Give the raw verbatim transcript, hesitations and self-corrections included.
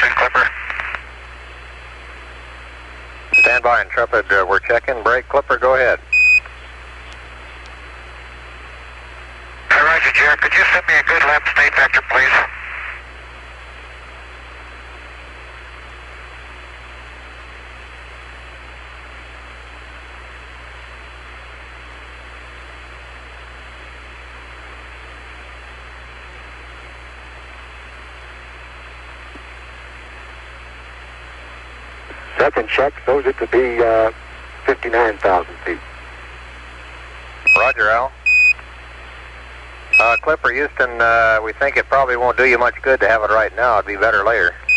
Houston, Clipper. Stand by, Intrepid. Uh, we're checking. Break, Clipper, go ahead. Hey, Roger, Jared. Could you send me a good lap state vector, please? Second check shows it to be uh, fifty-nine thousand feet. Roger, Al. Uh, Clipper, Houston, uh, we think it probably won't do you much good to have it right now. It'd be better later.